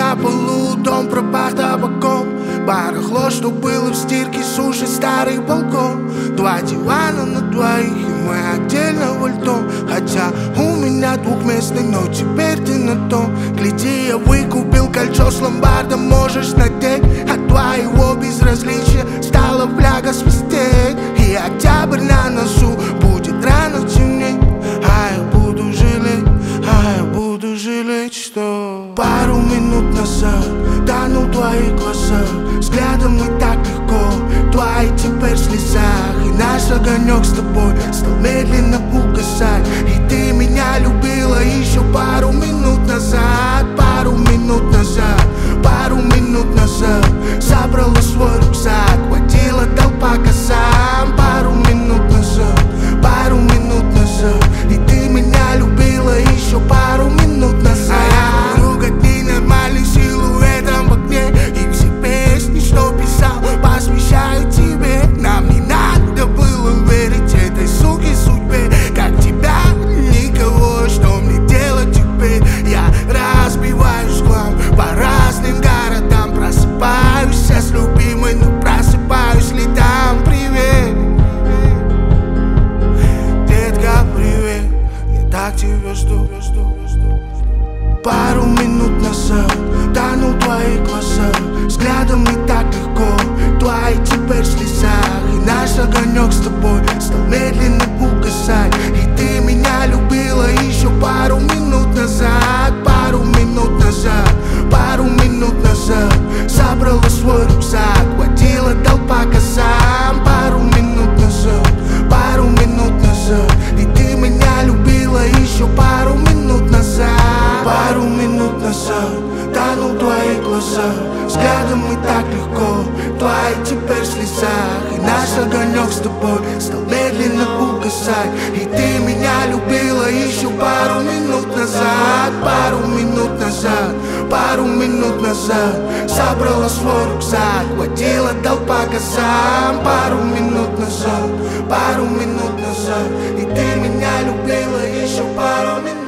на полу, дом пропах табаком. Барахло, что было в стирке, сушит старый балкон. Два дивана на двоих, и мы отдельно вольтом. Хотя у меня двухместный, но теперь ты на том. Гляди, я выкупил кольцо с ломбардом, можешь надеть. От твоего безразличия стала фляга свистеть. И октябрь на носу, будет рано темнеть. А я буду жалеть, что пару минут назад тонул в твоих глазах. Взглядом и так легко, твои теперь в слезах. И наш огонек с тобой стал медленно угасать. И ты меня любила еще пару минут назад. Пару минут назад, пару минут назад. Забрала свой рюкзак, водила толпа косам. Пару минут назад, пару минут назад. И ты меня любила еще пару минут назад. А я вдруг от ненормальных силуэтом в окне. И все песни, что писал, посвящаю тебе. Нам не надо было верить этой суке судьбе. Как тебя, никого, что мне делать теперь? Я разбиваюсь хлам по разным городам. Просыпаюсь я с любимой, но просыпаюсь ли там? Привет, детка, привет, я так тебя жду. Пару минут назад тонул в твоих глазах. Взглядом не так легко, твои теперь в слезах. И наш огонек с тобой стал медленно угасать. И ты меня любила еще пару минут назад. Пару минут назад, пару минут назад. Забрала свой рюкзак, водила толпа косам. Пару минут назад, пару минут назад. И ты меня любила еще пару минут назад. Пару минут назад тонул в твоих глазах. Взглядом и так легко, твои теперь в слезах. И наш огонек с тобой стал медленно угасать. И ты меня любила еще пару минут назад. Пару минут назад, пару минут назад. Забрала свой рюкзак, водила толпа косам. Пару минут назад, пару минут назад. И ты меня любила еще пару минут назад.